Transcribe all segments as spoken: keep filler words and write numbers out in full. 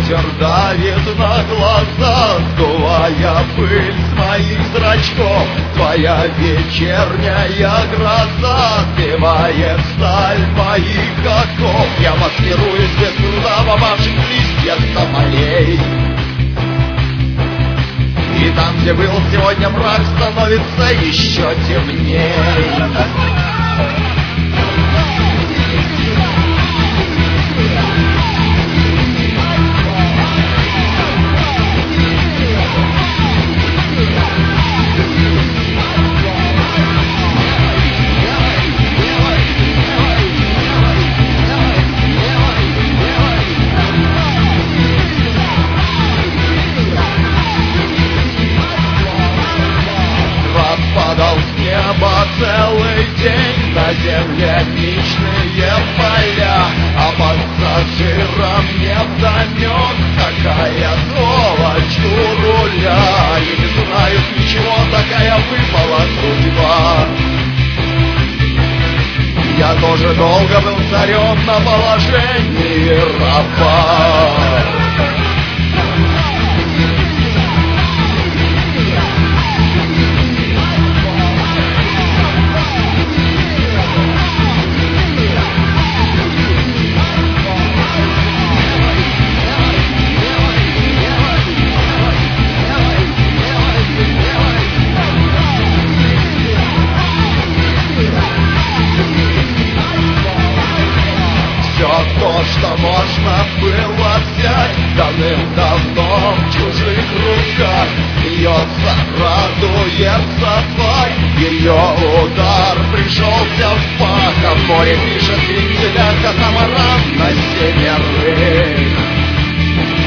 ветер давит на глаза, сдувая пыль с моих зрачков. Твоя вечерняя гроза сбивает сталь моих оков. Я маскируюсь без труда в опавших листьях тополей. И там, где был сегодня мрак, становится еще темней. Падал с неба целый день, на земле личные поля, а пассажирам невдомек, какая сволочь у руля. И не знают ничего, такая выпала судьба. Я тоже долго был царем на положении раба. То, что можно было взять давным-давно в чужих руках, бьется, радуется твой, ее удар пришелся в пах. А в море пишет вензеля катамаран на семерых,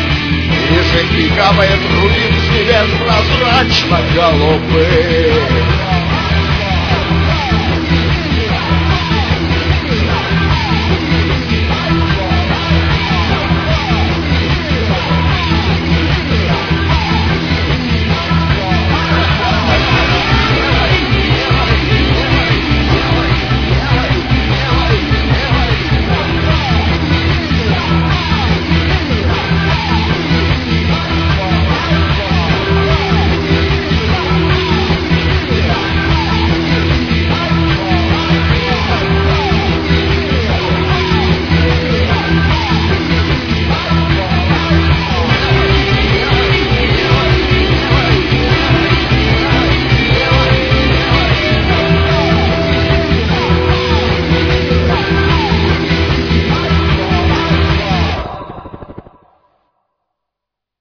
и жидкий капает рубин с небес прозрачно-голубых.